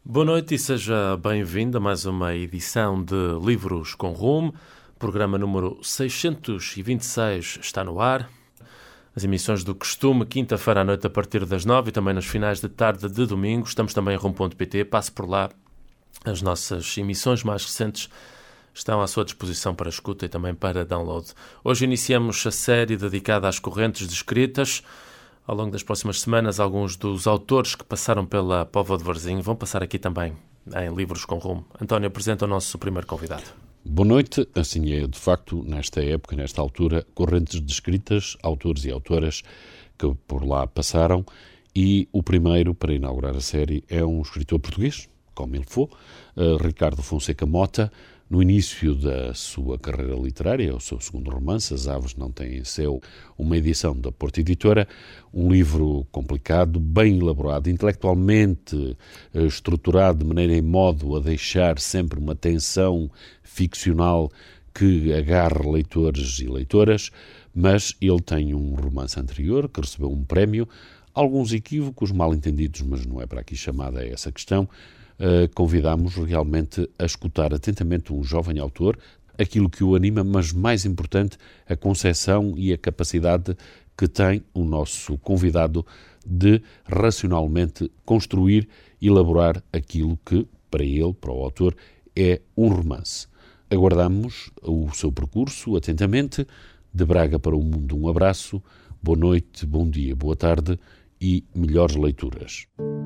Boa noite e seja bem-vindo a mais uma edição de Livros com Rumo. Programa número 626 está no ar. As emissões do costume, quinta-feira à noite a partir das 9 e também nos finais de tarde de domingo. Estamos também em rumo.pt. Passe por lá. As nossas emissões mais recentes estão à sua disposição para escuta e também para download. Hoje iniciamos a série dedicada às correntes de escritas. Ao longo das próximas semanas, alguns dos autores que passaram pela Póvoa de Varzim vão passar aqui também em Livros com Rumo. António, apresenta o nosso primeiro convidado. Boa noite. Assim é, de facto, nesta época, nesta altura, correntes de escritas, autores e autoras que por lá passaram. E o primeiro, para inaugurar a série, é um escritor português, como ele foi, Ricardo Fonseca Mota. No início da sua carreira literária, o seu segundo romance, As Aves Não Têm Céu, uma edição da Porta Editora, um livro complicado, bem elaborado, intelectualmente estruturado de maneira e modo a deixar sempre uma tensão ficcional que agarre leitores e leitoras, mas ele tem um romance anterior que recebeu um prémio, alguns equívocos, mal entendidos, mas não é para aqui chamada essa questão. Convidamos realmente a escutar atentamente um jovem autor, aquilo que o anima, mas mais importante, a concepção e a capacidade que tem o nosso convidado de racionalmente construir e elaborar aquilo que, para ele, para o autor, é um romance. Aguardamos o seu percurso atentamente. De Braga para o Mundo, um abraço, boa noite, bom dia, boa tarde e melhores leituras.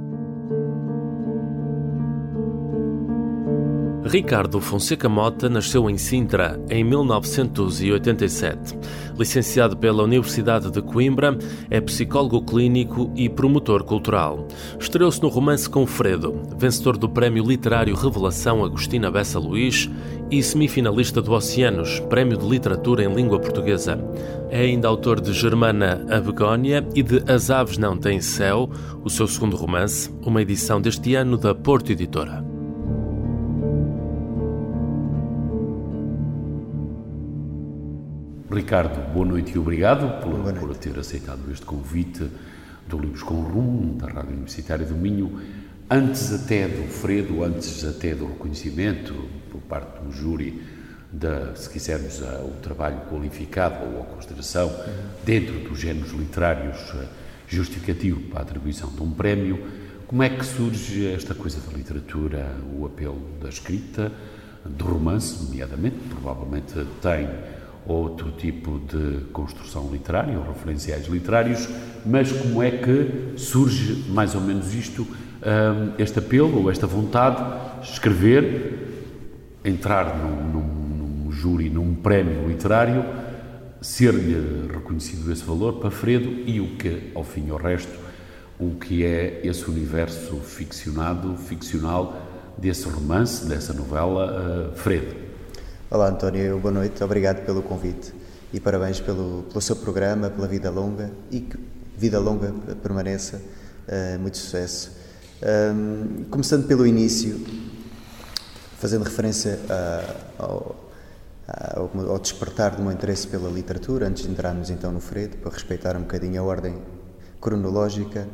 Ricardo Fonseca Mota nasceu em Sintra em 1987. Licenciado pela Universidade de Coimbra, é psicólogo clínico e promotor cultural. Estreou-se no romance Confredo, vencedor do Prémio Literário Revelação Agostina Bessa Luís e semifinalista do Oceanos, Prémio de Literatura em Língua Portuguesa. É ainda autor de Germana a Begónia e de As Aves Não Têm Céu, o seu segundo romance, uma edição deste ano da Porta Editora. Ricardo, boa noite e obrigado por ter aceitado este convite do Livros com Rumo, da Rádio Universitária do Minho. Antes até do Fredo, antes até do reconhecimento por parte do júri, se quisermos, o trabalho qualificado ou a consideração dentro dos géneros literários justificativo para a atribuição de um prémio, como é que surge esta coisa da literatura, o apelo da escrita, do romance, nomeadamente, provavelmente tem outro tipo de construção literária ou referenciais literários, mas como é que surge mais ou menos isto, este apelo ou esta vontade de escrever, entrar num júri, num prémio literário, ser-lhe reconhecido esse valor para Fredo e o que, ao fim e ao resto, o que é esse universo ficcional desse romance, dessa novela, Fredo. Olá António, boa noite, obrigado pelo convite e parabéns pelo seu programa, pela vida longa e que vida longa permaneça, muito sucesso. Começando pelo início, fazendo referência ao despertar do meu interesse pela literatura, antes de entrarmos então no Fredo, para respeitar um bocadinho a ordem cronológica,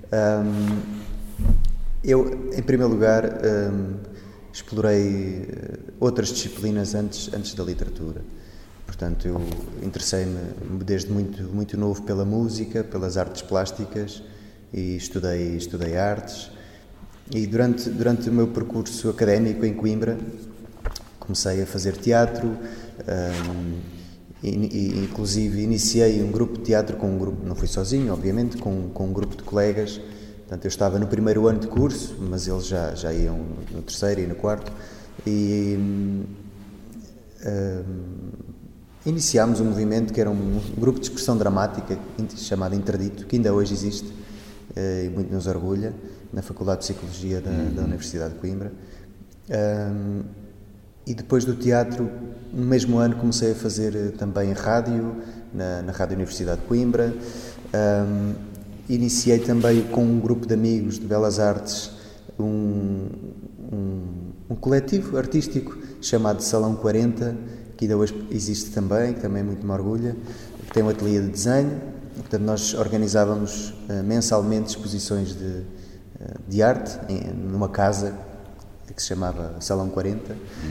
eu, em primeiro lugar, explorei outras disciplinas antes da literatura. Portanto, eu interessei-me desde muito novo pela música, pelas artes plásticas e estudei artes. E durante o meu percurso académico em Coimbra, comecei a fazer teatro, e inclusive iniciei um grupo de teatro com um grupo, não fui sozinho, obviamente, com um grupo de colegas. Portanto, eu estava no primeiro ano de curso, mas eles já iam no terceiro e no quarto, e iniciámos um movimento que era um grupo de expressão dramática chamado Interdito, que ainda hoje existe e muito nos orgulha, na Faculdade de Psicologia da Universidade de Coimbra. E depois do teatro, no mesmo ano, comecei a fazer também rádio, na Rádio Universidade de Coimbra. Iniciei também com um grupo de amigos de Belas Artes um coletivo artístico chamado Salão 40, que ainda hoje existe também, que também muito me orgulha, que tem um ateliê de desenho. Portanto, nós organizávamos mensalmente exposições de arte, numa casa que se chamava Salão 40,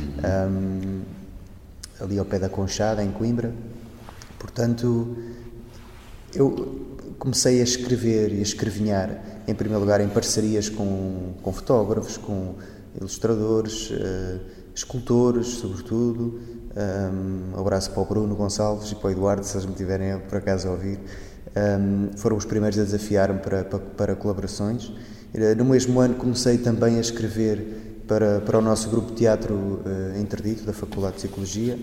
ali ao pé da Conchada, em Coimbra. Portanto, eu comecei a escrever e a escrevinhar, em primeiro lugar, em parcerias com fotógrafos, com ilustradores, escultores, sobretudo. Um abraço para o Bruno Gonçalves e para o Eduardo, se eles me tiverem por acaso a ouvir. Foram os primeiros a desafiar-me para colaborações. No mesmo ano comecei também a escrever para o nosso grupo de teatro interdito da Faculdade de Psicologia,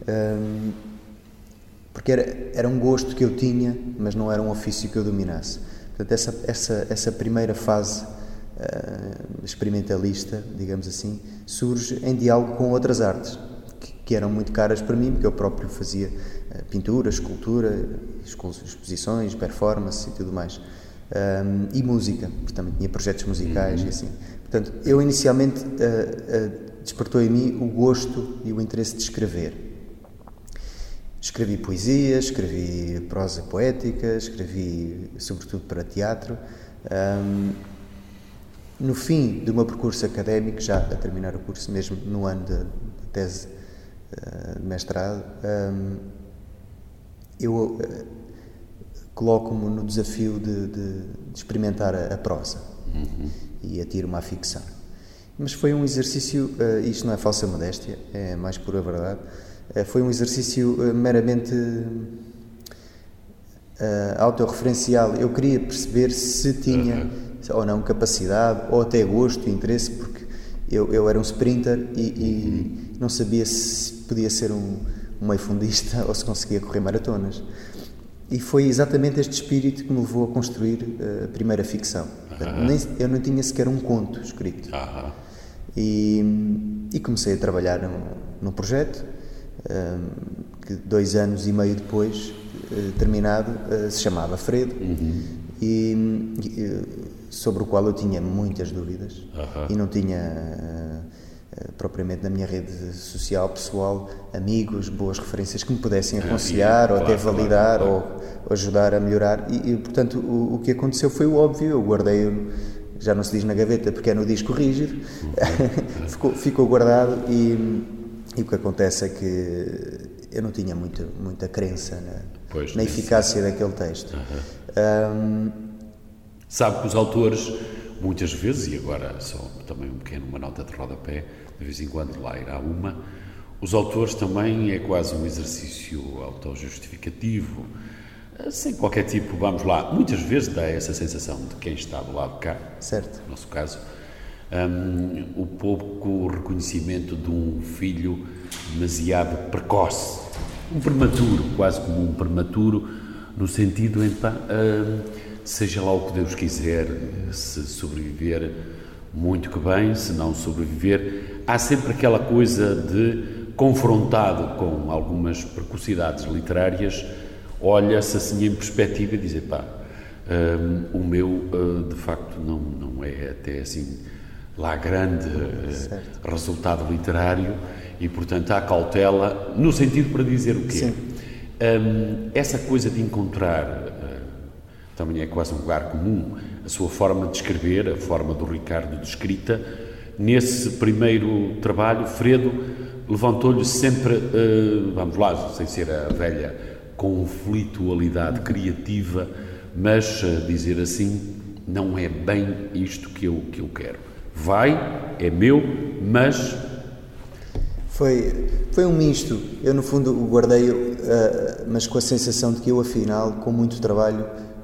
porque era um gosto que eu tinha, mas não era um ofício que eu dominasse. Portanto, essa primeira fase experimentalista, digamos assim, surge em diálogo com outras artes que eram muito caras para mim, porque eu próprio fazia pintura, escultura, exposições, performance e tudo mais, e música, porque também tinha projetos musicais e assim. Portanto, eu inicialmente despertou em mim o gosto e o interesse de escrever. Escrevi poesia, escrevi prosa poética, escrevi sobretudo para teatro. No fim do meu percurso académico, já a terminar o curso, mesmo no ano de tese de mestrado, eu coloco-me no desafio de experimentar a prosa e atiro-me à ficção. Mas foi um exercício, isto não é falsa modéstia, é mais pura verdade, foi um exercício meramente autorreferencial. Eu queria perceber se tinha ou não capacidade, ou até gosto e interesse, porque eu era um sprinter e não sabia se podia ser um meio-fundista ou se conseguia correr maratonas. E foi exatamente este espírito que me levou a construir a primeira ficção. Eu não tinha sequer um conto escrito. E comecei a trabalhar num projeto que 2 anos e meio depois, terminado, se chamava Fredo, e sobre o qual eu tinha muitas dúvidas e não tinha propriamente na minha rede social pessoal amigos, boas referências que me pudessem aconselhar ou até validar ou ajudar a melhorar e portanto o que aconteceu foi o óbvio. Eu guardei-o, já não se diz na gaveta porque é no disco rígido, ficou guardado e o que acontece é que eu não tinha muita crença na eficácia daquele texto. Sabe que os autores, muitas vezes, e agora só também uma nota de rodapé, de vez em quando lá irá uma, os autores também é quase um exercício autojustificativo, sem qualquer tipo, vamos lá, muitas vezes dá essa sensação de quem está do lado de cá, certo, no nosso caso, o pouco reconhecimento de um filho demasiado precoce, um prematuro, quase como um prematuro, no sentido, então, seja lá o que Deus quiser, se sobreviver, muito que bem, se não sobreviver, há sempre aquela coisa de, confrontado com algumas precocidades literárias, olha-se assim em perspectiva e diz, o meu, de facto, não é até assim lá grande resultado literário e, portanto, há cautela, no sentido para dizer o quê? Essa coisa de encontrar, também é quase um lugar comum, a sua forma de escrever, a forma do Ricardo de escrita. Nesse primeiro trabalho, Fredo levantou-lhe sempre, vamos lá, sem ser a velha conflitualidade criativa, mas dizer assim, não é bem isto que eu quero. Vai, é meu, mas... Foi um misto. Eu, no fundo, o guardei, mas com a sensação de que eu, afinal, com muito trabalho,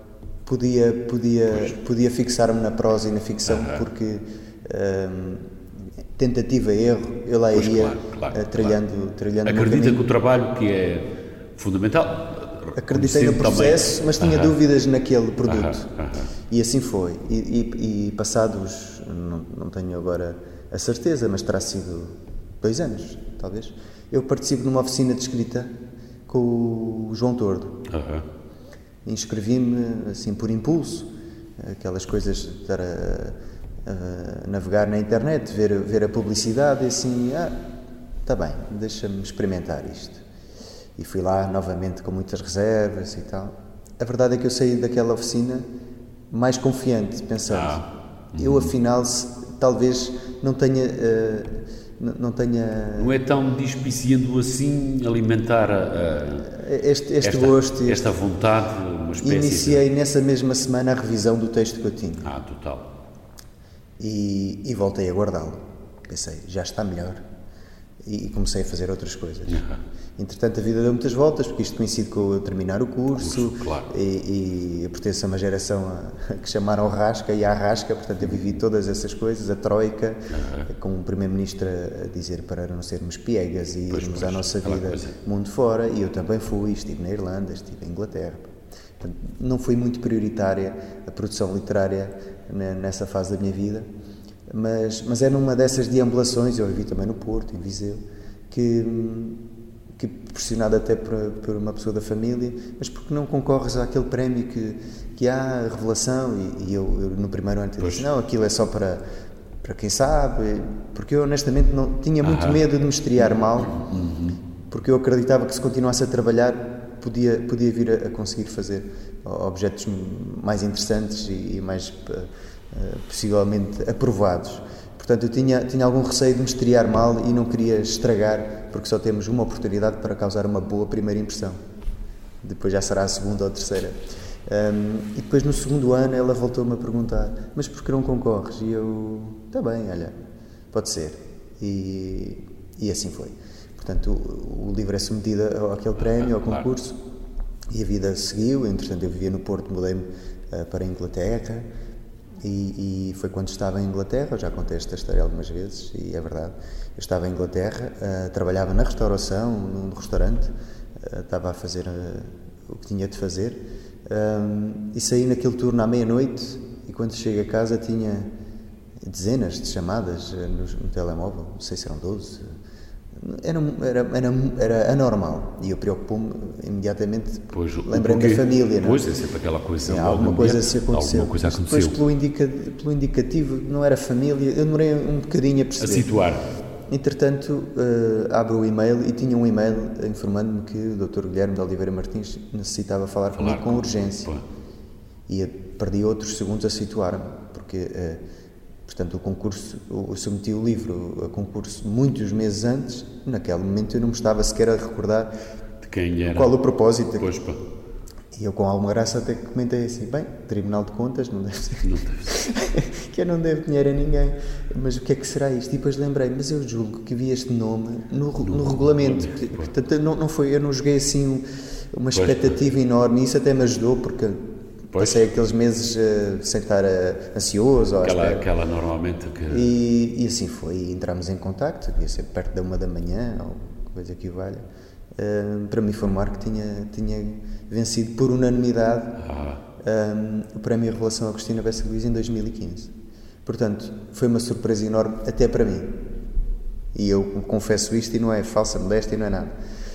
podia fixar-me na prosa e na ficção, porque tentativa e erro, eu lá iria trilhando. Acredita que o trabalho que é fundamental? Acreditei no processo, mas tinha dúvidas naquele produto. E assim foi. E passados, não tenho agora a certeza, mas terá sido 2 anos, talvez, eu participo numa oficina de escrita com o João Tordo. Inscrevi-me assim por impulso, aquelas coisas de estar a navegar na internet, ver a publicidade e assim, está bem, deixa-me experimentar isto. E fui lá novamente com muitas reservas e tal. A verdade é que eu saí daquela oficina mais confiante, pensando, eu afinal talvez não tenha... Não é tão despiciando assim alimentar este gosto. Esta vontade, uma espécie Iniciei nessa mesma semana a revisão do texto que eu tinha. Total. E voltei a guardá-lo. Pensei, já está melhor. E comecei a fazer outras coisas. Entretanto, a vida deu muitas voltas, porque isto coincide com eu terminar o curso. Claro. E eu pertenço a uma geração que chamaram Rasca e à Rasca, portanto eu vivi todas essas coisas, a Troika, com o Primeiro-Ministro a dizer para não sermos piegas e irmos à nossa vida mundo fora, e eu também fui, estive na Irlanda, estive em Inglaterra. Portanto, não foi muito prioritária a produção literária nessa fase da minha vida, mas era numa dessas deambulações, eu vivi também no Porto, em Viseu, que pressionado até por uma pessoa da família, mas porque não concorres àquele prémio que há, a revelação, e eu no primeiro ano disse, não, aquilo é só para quem sabe, porque eu honestamente não tinha muito medo de me estrear mal, porque eu acreditava que se continuasse a trabalhar podia vir a conseguir fazer objetos mais interessantes e mais possivelmente aprovados. Portanto, eu tinha algum receio de me estrear mal e não queria estragar, porque só temos uma oportunidade para causar uma boa primeira impressão. Depois já será a segunda ou a terceira. E depois, no segundo ano, ela voltou-me a perguntar, mas por que não concorres? E eu, está bem, olha, pode ser. E assim foi. Portanto, o livro é submetido àquele prémio, ao concurso, e a vida seguiu. Entretanto, eu vivia no Porto, mudei-me para a Inglaterra. E foi quando estava em Inglaterra, eu já contei esta história algumas vezes, e é verdade, eu estava em Inglaterra, trabalhava na restauração, num restaurante, estava a fazer o que tinha de fazer, e saí naquele turno à meia-noite, e quando cheguei a casa tinha dezenas de chamadas no telemóvel, não sei se eram 12, era anormal, e eu preocupo-me imediatamente, lembrei-me da família. Pois, é sempre aquela coisa. Alguma coisa se aconteceu. Alguma coisa aconteceu. Depois, pelo indicativo, não era família, eu demorei um bocadinho a perceber. A situar. Entretanto, abro o e-mail e tinha um e-mail informando-me que o Dr. Guilherme de Oliveira Martins necessitava falar comigo com urgência. E eu perdi outros segundos a situar-me, porque... Portanto, o concurso, eu submeti o livro a concurso muitos meses antes, naquele momento eu não me estava sequer a recordar de quem era. Qual o propósito. Pois, pá. E eu, com alguma graça, até comentei assim, bem, Tribunal de Contas não deve ser, que eu não devo dinheiro a ninguém, mas o que é que será isto? E depois lembrei, mas eu julgo que vi este nome no regulamento, portanto, não foi, eu não joguei assim uma expectativa enorme, e isso até me ajudou, porque... Passei aqueles meses sem estar ansioso. Aquela normalmente que... E assim foi, entramos em contacto, devia ser perto da 1 da manhã, ou coisa que o valha, para me informar que tinha vencido por unanimidade o Prémio Revelação Agostina Bessa Luís em 2015. Portanto, foi uma surpresa enorme até para mim. E eu confesso isto, e não é falsa modéstia, e não é nada.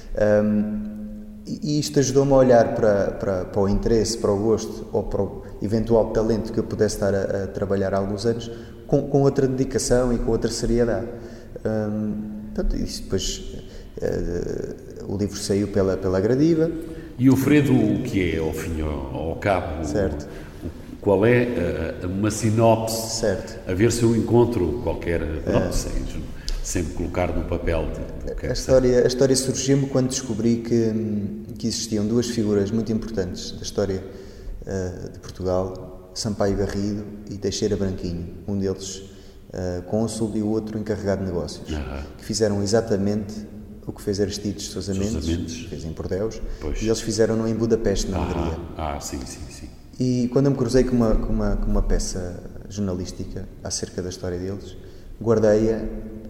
E isto ajudou-me a olhar para o interesse, para o gosto ou para o eventual talento que eu pudesse estar a trabalhar há alguns anos com outra dedicação e com outra seriedade. Portanto, isso depois o livro saiu pela Gradiva. E o Fredo, o que é, ao fim e ao cabo? Certo. Qual é uma sinopse? Certo. A ver se eu encontro qualquer... sempre colocar no papel a história surgiu-me quando descobri que existiam duas figuras muito importantes da história de Portugal, Sampaio Garrido e Teixeira Branquinho, um deles cônsul e o outro encarregado de negócios, que fizeram exatamente o que fez Aristides Sousa Mendes, fez em Pordeus, e eles fizeram em Budapeste, na Hungria. Sim. E quando eu me cruzei com uma peça jornalística acerca da história deles, guardei-a.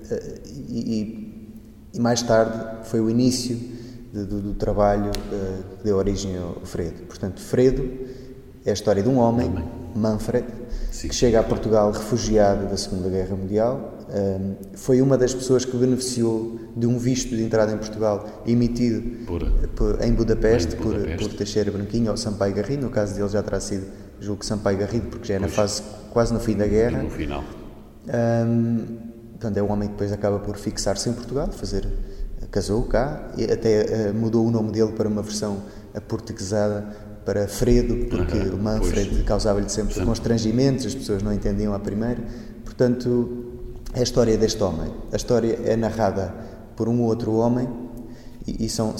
E mais tarde foi o início do trabalho que deu origem ao Fredo. Portanto, Fredo é a história de um homem, Manfred, que chega a Portugal refugiado da Segunda Guerra Mundial. Foi uma das pessoas que beneficiou de um visto de entrada em Portugal emitido em Budapeste por Teixeira Branquinho ou Sampaio Garrido. No caso dele já terá sido, julgo que Sampaio Garrido, porque já é na fase quase no fim da guerra. No final. Portanto, é um homem que depois acaba por fixar-se em Portugal, casou cá, e até mudou o nome dele para uma versão aportuguesada para Fredo, porque o Manfred causava-lhe sempre constrangimentos, as pessoas não entendiam à primeira. Portanto, é a história deste homem. A história é narrada por um outro homem e são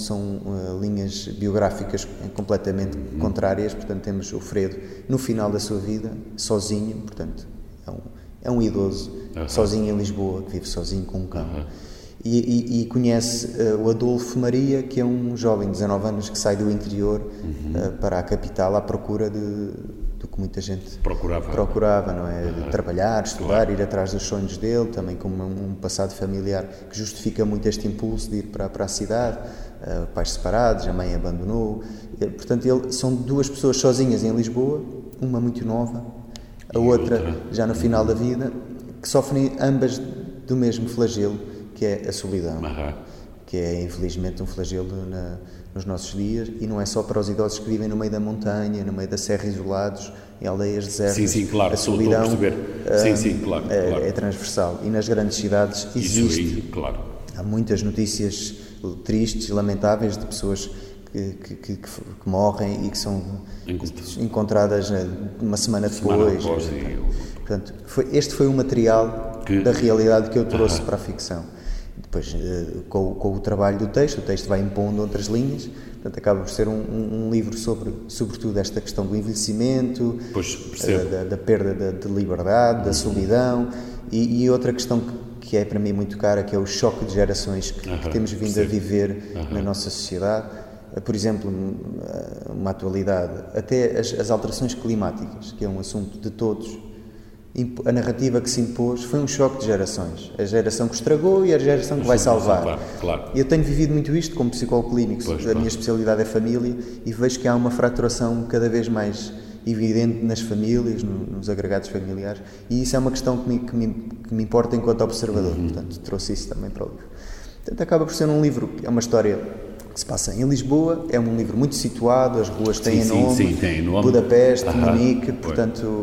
linhas biográficas completamente contrárias. Portanto, temos o Fredo no final da sua vida, sozinho, portanto, é um idoso, sozinho em Lisboa, que vive sozinho com um cão. E conhece o Adolfo Maria, que é um jovem de 19 anos que sai do interior para a capital à procura do que muita gente procurava, não é? De trabalhar, estudar, ir atrás dos sonhos dele, também com um passado familiar que justifica muito este impulso de ir para a cidade, pais separados, a mãe abandonou. Portanto, são duas pessoas sozinhas em Lisboa, uma muito nova, a outra já no final da vida, que sofrem ambas do mesmo flagelo, que é a solidão, que é infelizmente um flagelo nos nossos dias, e não é só para os idosos que vivem no meio da montanha, no meio da serra, isolados, em aldeias desertas. Sim, claro, a solidão claro. É transversal, e nas grandes cidades existe. Isso aí, claro. Há muitas notícias tristes e lamentáveis de pessoas que morrem e que são encontradas uma semana depois. Portanto, este foi o material da realidade que eu trouxe para a ficção. Depois, com o trabalho do texto, o texto vai impondo outras linhas, portanto acaba por ser um livro sobretudo esta questão do envelhecimento, da perda de liberdade, da solidão, e outra questão que é para mim muito cara, que é o choque de gerações que temos vindo a viver na nossa sociedade. Por exemplo, uma atualidade, até as alterações climáticas, que é um assunto de todos. A narrativa que se impôs foi um choque de gerações. A geração que estragou e a geração que vai salvar. Claro. Eu tenho vivido muito isto como psicólogo clínico. A minha especialidade é família, e vejo que há uma fraturação cada vez mais evidente nas famílias, nos agregados familiares, e isso é uma questão que me importa enquanto observador. Portanto, trouxe isso também para o livro. Portanto, acaba por ser um livro que é uma história que se passa em Lisboa, é um livro muito situado, as ruas têm nome, Budapeste, Munique, portanto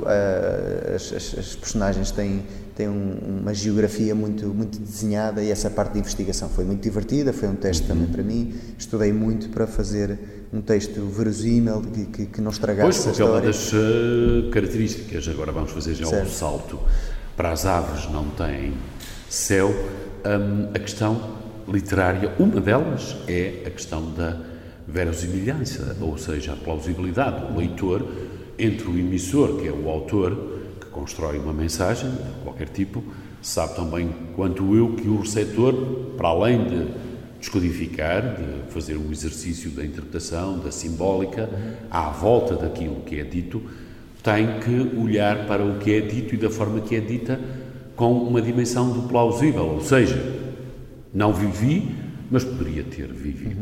as personagens têm uma geografia muito desenhada, e essa parte de investigação foi muito divertida, foi um teste também para mim. Estudei muito para fazer um texto verosímil, que não estragasse a história. Uma das características, agora vamos fazer já um salto para as aves não têm céu, a questão literária, uma delas é a questão da verossimilhança, ou seja, a plausibilidade do leitor entre o emissor, que é o autor, que constrói uma mensagem de qualquer tipo, sabe também quanto eu que o receptor, para além de descodificar, de fazer um exercício da interpretação, da simbólica, à volta daquilo que é dito, tem que olhar para o que é dito e da forma que é dita com uma dimensão do plausível, ou seja, não vivi, mas poderia ter vivido.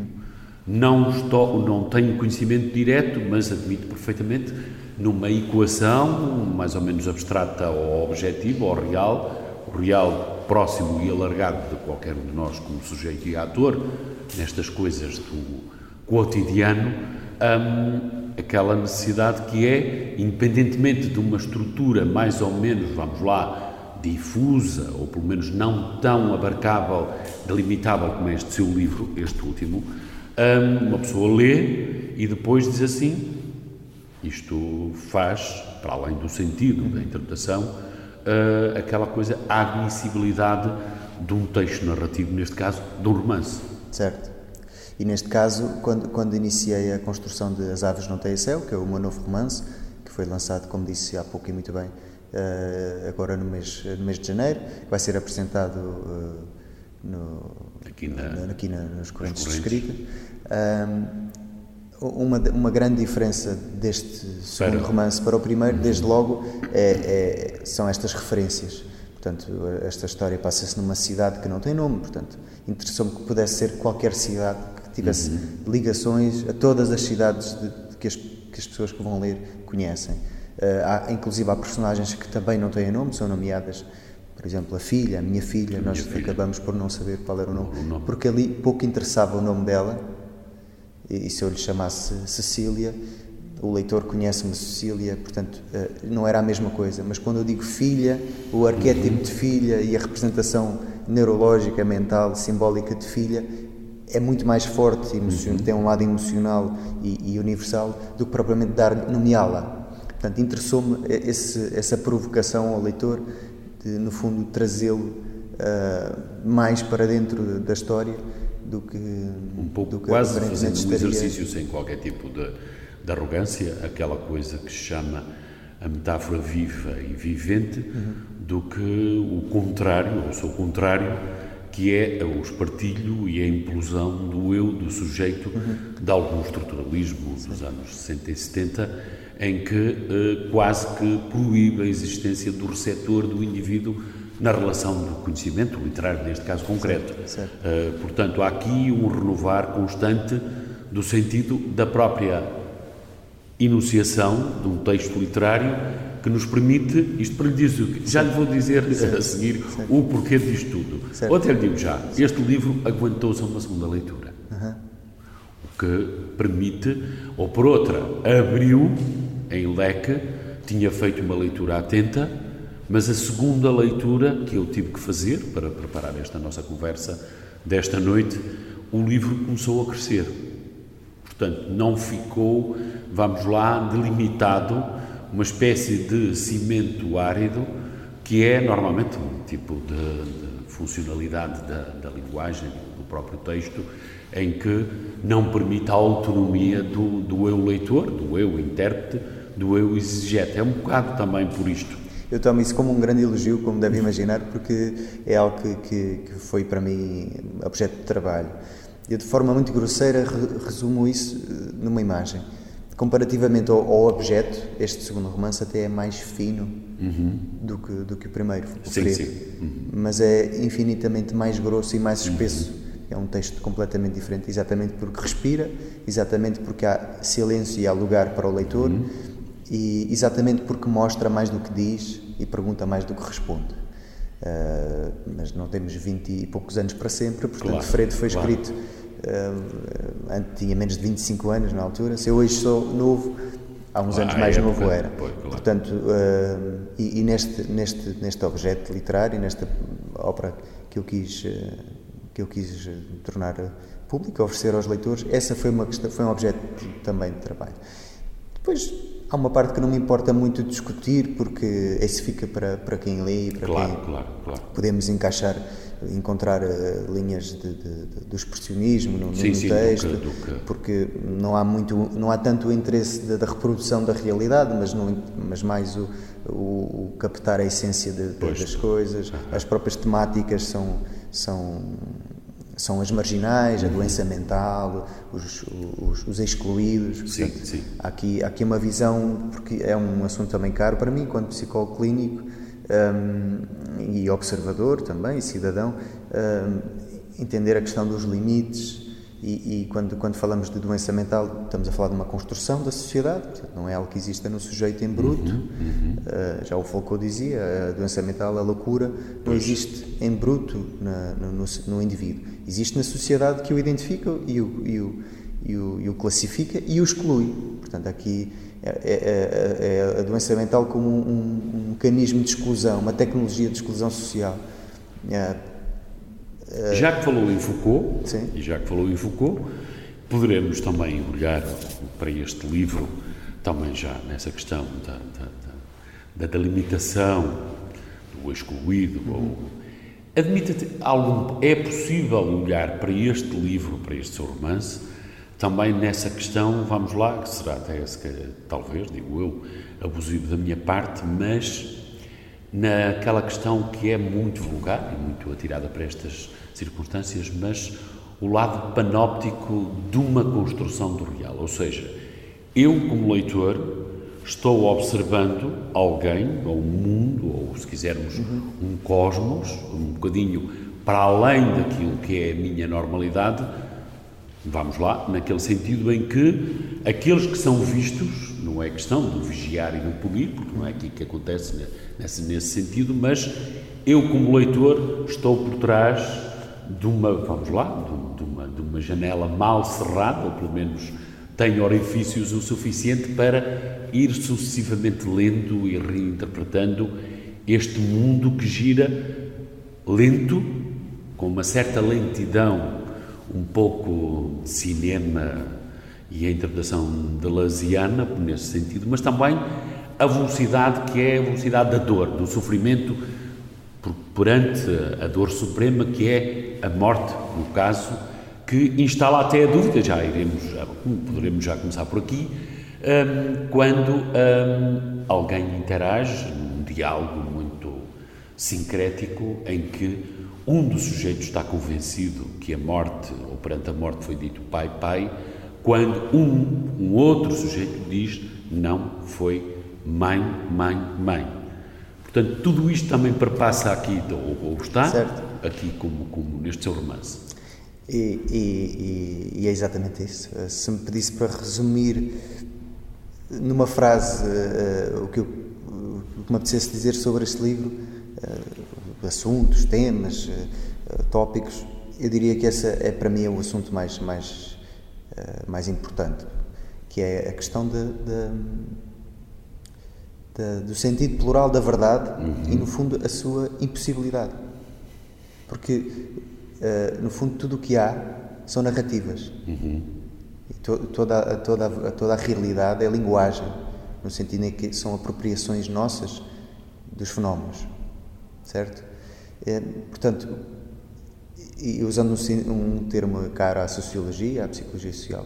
Não tenho conhecimento direto, mas admito perfeitamente, numa equação mais ou menos abstrata ao objetivo, ao real, o real próximo e alargado de qualquer um de nós como sujeito e ator, nestas coisas do cotidiano, aquela necessidade que é, independentemente de uma estrutura mais ou menos, vamos lá, difusa, ou pelo menos não tão abarcável, delimitável como é este seu livro, este último, uma pessoa lê e depois diz assim, isto faz, para além do sentido da interpretação, aquela coisa, a admissibilidade de um texto narrativo, neste caso, de um romance. Certo. E neste caso, quando iniciei a construção de As Aves Não Têm Céu, que é o meu novo romance, que foi lançado, como disse há pouco e muito bem, agora no mês de janeiro, vai ser apresentado aqui nos Correntes de Escrita. Uma grande diferença deste segundo romance para o primeiro, desde logo, são estas referências. Portanto, esta história passa-se numa cidade que não tem nome, portanto, interessou-me que pudesse ser qualquer cidade que tivesse ligações a todas as cidades que as pessoas que vão ler conhecem. Inclusive há personagens que também não têm nome, são nomeadas, por exemplo, a minha filha, nós acabamos por não saber qual era o nome, porque ali pouco interessava o nome dela, e se eu lhe chamasse Cecília, o leitor conhece-me Cecília, portanto não era a mesma coisa, mas quando eu digo filha, o arquétipo de filha e a representação neurológica, mental, simbólica de filha é muito mais forte, tem um lado emocional e universal do que propriamente nomeá-la. Portanto, interessou-me essa provocação ao leitor de, no fundo, trazê-lo mais para dentro da história do que um pouco do que quase fazendo um estaria... exercício sem qualquer tipo de arrogância, aquela coisa que se chama a metáfora viva e vivente, do que o contrário, ou o seu contrário, que é o espartilho e a implosão do eu, do sujeito, de algum estruturalismo dos anos 60 e 70, em que quase que proíbe a existência do receptor, do indivíduo, na relação do conhecimento literário, neste caso concreto. Certo. Portanto, há aqui um renovar constante do sentido da própria enunciação de um texto literário que nos permite, isto para lhe dizer, já lhe vou dizer a seguir o porquê disto tudo. Certo. Ou até lhe digo já, este livro aguentou-se a uma segunda leitura. O que permite, ou por outra, abriu em leque, tinha feito uma leitura atenta, mas a segunda leitura que eu tive que fazer para preparar esta nossa conversa desta noite, o livro começou a crescer. Portanto, não ficou, vamos lá, delimitado, uma espécie de cimento árido, que é normalmente um tipo de funcionalidade da linguagem, do próprio texto, em que não permite a autonomia do eu leitor, do eu intérprete, do eu exegete. É um bocado também por isto. Eu tomo isso como um grande elogio, como deve imaginar, porque é algo que foi para mim objeto de trabalho. Eu, de forma muito grosseira, resumo isso numa imagem. Comparativamente ao objeto, este segundo romance até é mais fino do que o primeiro. Sim. Mas é infinitamente mais grosso e mais espesso. É um texto completamente diferente, exatamente porque respira, exatamente porque há silêncio e há lugar para o leitor, e exatamente porque mostra mais do que diz e pergunta mais do que responde. Mas não temos 20 e poucos anos para sempre, portanto, claro, Fredo foi escrito tinha menos de 25 anos na altura. Se eu hoje sou novo, há uns anos mais novo era. Claro. Portanto, e neste objeto literário, nesta obra que eu quis tornar pública, oferecer aos leitores, essa foi um objeto também de trabalho. Depois há uma parte que não me importa muito discutir, porque esse fica para quem lê, para quem podemos encontrar linhas do expressionismo no texto, porque não há tanto o interesse da reprodução da realidade, mas mais o captar a essência das coisas. As próprias temáticas são as marginais, a doença mental, os excluídos. Portanto, sim. Há aqui uma visão, porque é um assunto também caro para mim, enquanto psicólogo clínico e observador também, e cidadão, entender a questão dos limites. E quando falamos de doença mental, estamos a falar de uma construção da sociedade, portanto, não é algo que exista no sujeito em bruto. Já o Foucault dizia, a doença mental, a loucura, não existe em bruto no indivíduo. Existe na sociedade que o identifica e o classifica e o exclui. Portanto, aqui é a doença mental como um mecanismo de exclusão, uma tecnologia de exclusão social. Já que falou em Foucault, poderemos também olhar para este livro, também já nessa questão da delimitação, do excluído. É possível olhar para este livro, para este seu romance, também nessa questão, vamos lá, que será até, talvez, digo eu, abusivo da minha parte, mas naquela questão que é muito vulgar e muito atirada para estas circunstâncias, mas o lado panóptico de uma construção do real. Ou seja, eu, como leitor, estou observando alguém, ou um mundo, ou, se quisermos, um cosmos, um bocadinho para além daquilo que é a minha normalidade, vamos lá, naquele sentido em que aqueles que são vistos, não é questão do vigiar e do punir, porque não é aqui que acontece nesse sentido, mas eu, como leitor, estou por trás de uma janela mal cerrada, ou pelo menos tenho orifícios o suficiente para ir sucessivamente lendo e reinterpretando este mundo que gira lento, com uma certa lentidão, um pouco de cinema e a interpretação de Laziana, nesse sentido, mas também a velocidade que é a velocidade da dor, do sofrimento perante a dor suprema que é a morte, no caso, que instala até a dúvida, poderemos já começar por aqui, quando alguém interage num diálogo muito sincrético em que um dos sujeitos está convencido que a morte, ou perante a morte foi dito pai, pai, quando um outro sujeito diz não, foi mãe, mãe, mãe. Portanto, tudo isto também perpassa aqui, ou está certo. Aqui como neste seu romance. E é exatamente isso. Se me pedisse para resumir numa frase o que me apetecesse dizer sobre este livro, assuntos, temas, tópicos, eu diria que esse é para mim o assunto mais importante, que é a questão do sentido plural da verdade e, no fundo, a sua impossibilidade. Porque, no fundo, tudo o que há são narrativas. E toda a realidade é linguagem, no sentido em que são apropriações nossas dos fenómenos. Certo? Portanto, e usando um termo caro à sociologia, à psicologia social,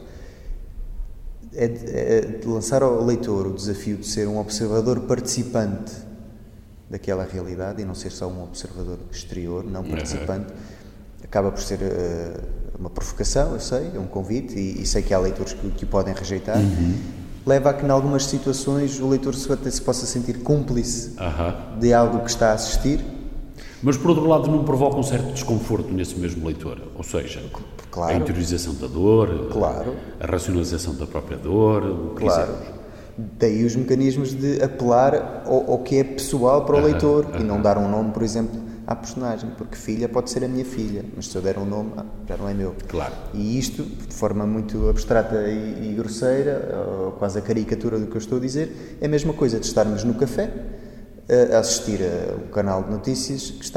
é lançar ao leitor o desafio de ser um observador participante daquela realidade e não ser só um observador exterior, não participante. Acaba por ser uma provocação, eu sei, é um convite, e sei que há leitores que o podem rejeitar. Leva a que, em algumas situações, o leitor se possa sentir cúmplice de algo que está a assistir. Mas, por outro lado, não provoca um certo desconforto nesse mesmo leitor? Ou seja, claro, a interiorização da dor, claro, a racionalização da própria dor, o que quisermos. Daí os mecanismos de apelar ao que é pessoal para o leitor e não dar um nome, por exemplo, à personagem, porque filha pode ser a minha filha, mas se eu der um nome, já não é meu. Claro. E isto, de forma muito abstrata e grosseira, ou quase a caricatura do que eu estou a dizer, é a mesma coisa de estarmos no café a assistir a um canal de notícias que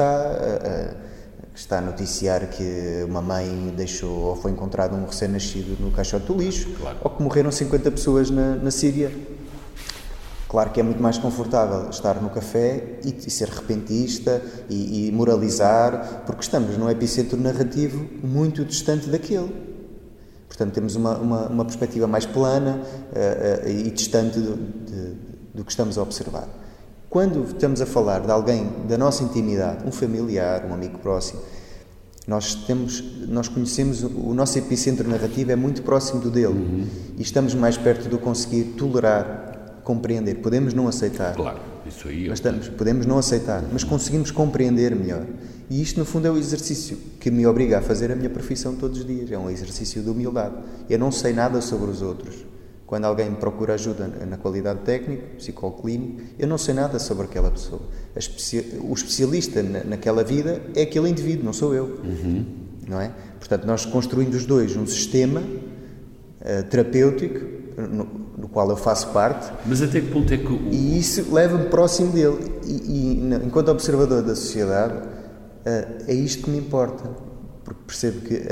está a noticiar que uma mãe deixou ou foi encontrado um recém-nascido no caixote do lixo, claro, ou que morreram 50 pessoas na Síria. Claro que é muito mais confortável estar no café e ser repentista e moralizar, porque estamos num epicentro narrativo muito distante daquele. Portanto, temos uma perspectiva mais plana e distante do que estamos a observar. Quando estamos a falar de alguém da nossa intimidade, um familiar, um amigo próximo, nós conhecemos o nosso epicentro narrativo é muito próximo do dele e estamos mais perto do conseguir tolerar, compreender. Podemos não aceitar. Claro, isso aí. Podemos não aceitar, mas conseguimos compreender melhor. E isto, no fundo, é o exercício que me obriga a fazer a minha profissão todos os dias. É um exercício de humildade. Eu não sei nada sobre os outros. Quando alguém me procura ajuda na qualidade técnica, psicólogo clínico, eu não sei nada sobre aquela pessoa. O especialista naquela vida é aquele indivíduo, não sou eu. Não é? Portanto, nós construímos os dois um sistema terapêutico, do qual eu faço parte. Mas até que ponto é que... E isso leva-me próximo dele. Enquanto observador da sociedade, é isto que me importa. Porque percebo que...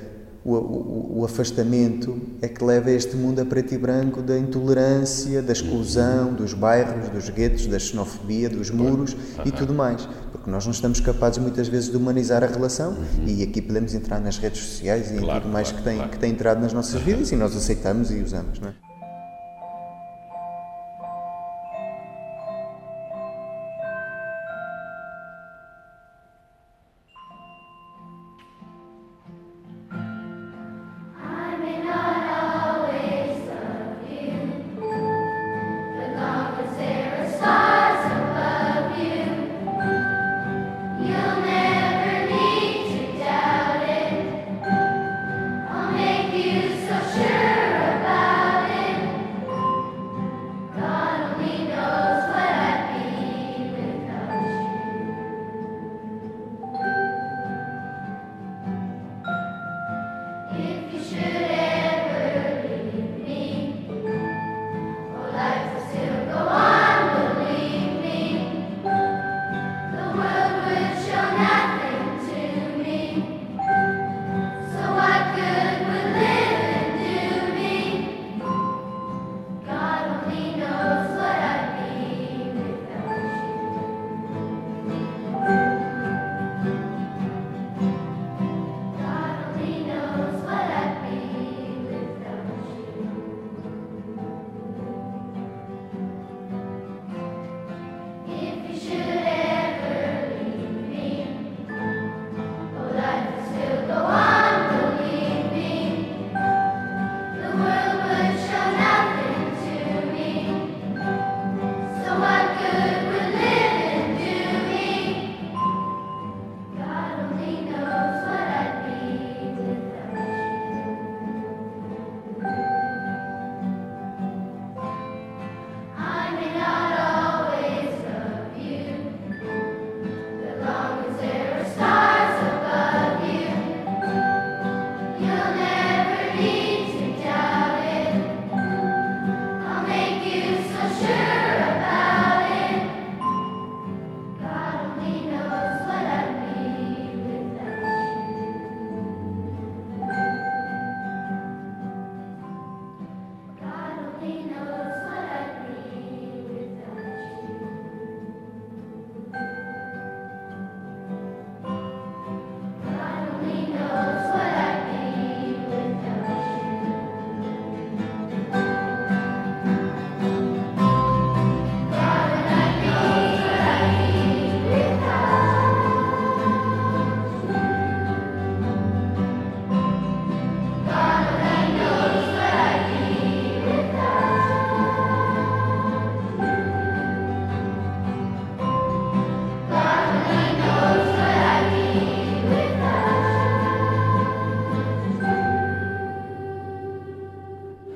O afastamento é que leva a este mundo a preto e branco da intolerância, da exclusão, dos bairros, dos guetos, da xenofobia, dos muros e tudo mais. Porque nós não estamos capazes muitas vezes de humanizar a relação e aqui podemos entrar nas redes sociais e tudo mais que tem entrado nas nossas vidas e nós aceitamos e usamos, não é? Make you so sure about it.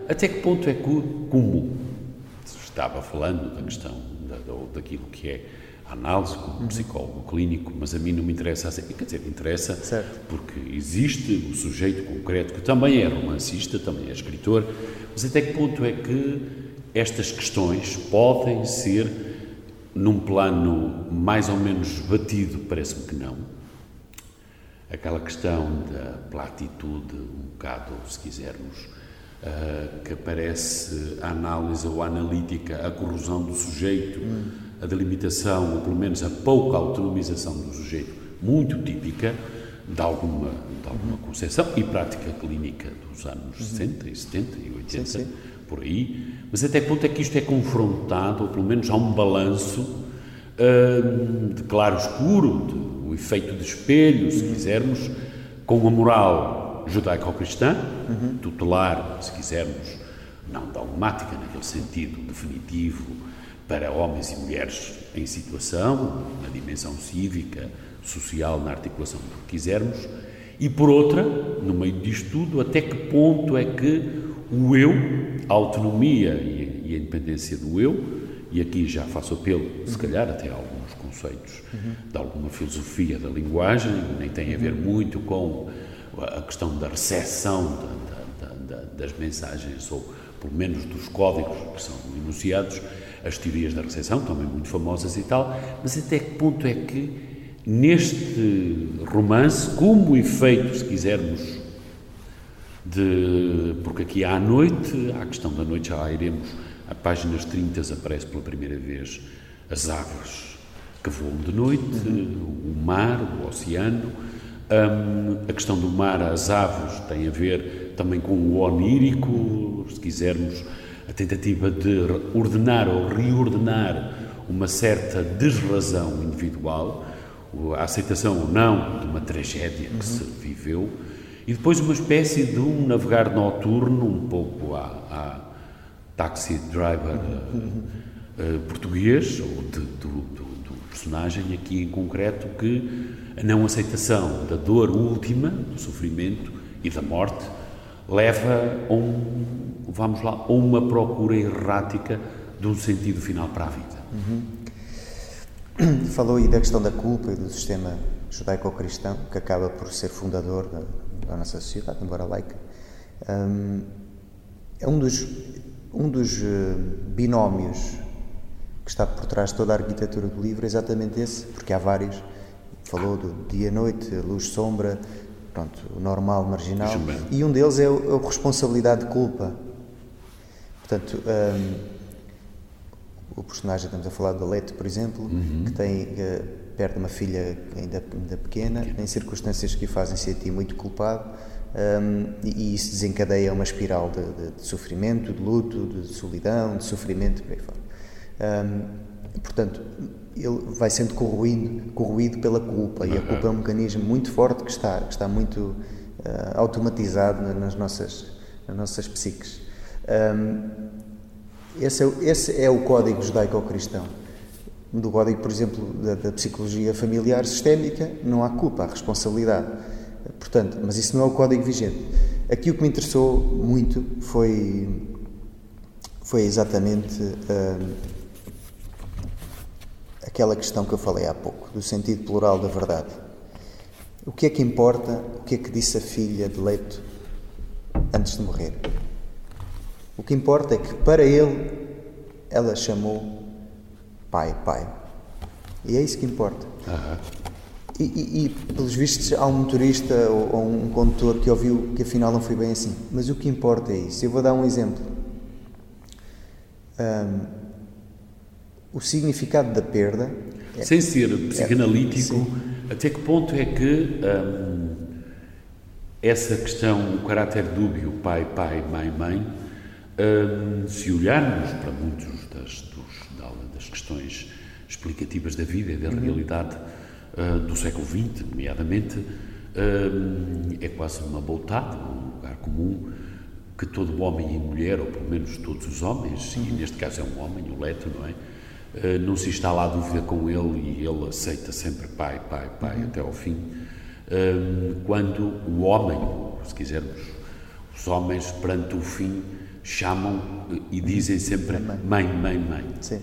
Até que ponto é que, como se estava falando da questão daquilo que é a análise como psicólogo clínico, mas a mim não me interessa assim, quer dizer, interessa certo. Porque existe o sujeito concreto que também é romancista, também é escritor, mas até que ponto é que estas questões podem ser, num plano mais ou menos batido, parece-me que não, aquela questão da platitude, um bocado, se quisermos, que aparece a análise ou a analítica, a corrosão do sujeito, a delimitação, ou pelo menos a pouca autonomização do sujeito, muito típica de alguma concepção e prática clínica dos anos 60 e 70 e 80, sim. Por aí, mas até que ponto é que isto é confrontado, ou pelo menos há um balanço de claro-escuro, o efeito de espelho, se quisermos, com a moral judaico-cristã, tutelar, se quisermos, não dogmática naquele sentido definitivo, para homens e mulheres em situação, na dimensão cívica, social, na articulação do que quisermos, e por outra, no meio disto tudo, até que ponto é que o eu, a autonomia e a independência do eu, e aqui já faço apelo, se calhar, até a alguns conceitos de alguma filosofia da linguagem, nem tem a ver muito com a questão da recepção das mensagens, ou pelo menos dos códigos que são enunciados, as teorias da recepção, também muito famosas e tal, mas até que ponto é que neste romance, como efeito, se quisermos, porque aqui há a noite, à questão da noite já lá iremos, a páginas 30 aparece pela primeira vez as aves que voam de noite, o mar, o oceano, a questão do mar, as aves, tem a ver também com o onírico, se quisermos, a tentativa de ordenar ou reordenar uma certa desrazão individual, a aceitação ou não de uma tragédia que se viveu, e depois uma espécie de um navegar noturno, um pouco a taxi driver português, ou do personagem aqui em concreto, que a não aceitação da dor última, do sofrimento e da morte, leva a uma procura errática de um sentido final para a vida. Falou aí da questão da culpa e do sistema judaico-cristão, que acaba por ser fundador da nossa sociedade, embora laica. É um dos binómios que está por trás de toda a arquitetura do livro, é exatamente esse, porque há vários. Falou do dia-noite, luz-sombra, pronto, o normal, marginal, e um deles é a responsabilidade de culpa. Portanto, o personagem, estamos a falar de Leto, por exemplo, que perde uma filha ainda pequena, em circunstâncias que o fazem sentir muito culpado, e isso desencadeia uma espiral de sofrimento, de luto, de solidão, de sofrimento, por aí fora. Portanto, ele vai sendo corroído pela culpa, e a culpa é um mecanismo muito forte que está muito automatizado nas nossas psiques. Esse é o código judaico-cristão. Do código, por exemplo, da psicologia familiar sistémica, não há culpa, há responsabilidade. Portanto, mas isso não é o código vigente. Aqui o que me interessou muito foi exatamente aquela questão que eu falei há pouco, do sentido plural da verdade. O que é que importa? O que é que disse a filha de Leto antes de morrer? O que importa é que, para ele, ela chamou pai. E é isso que importa. E pelos vistos, há um motorista ou um condutor que ouviu que afinal não foi bem assim. Mas o que importa é isso. Eu vou dar um exemplo. O significado da perda... Sem ser psicanalítico, até que ponto é que essa questão, o caráter dúbio, pai, mãe, se olharmos para muitas das questões explicativas da vida e da realidade do século XX, nomeadamente, é quase uma boutade, um lugar comum, que todo homem e mulher, ou pelo menos todos os homens, e neste caso é um homem, o Leto, não é? Não se instala a dúvida com ele e ele aceita sempre pai até ao fim, quando o homem, se quisermos, os homens perante o fim chamam e dizem sempre mãe, mãe, mãe. Sim.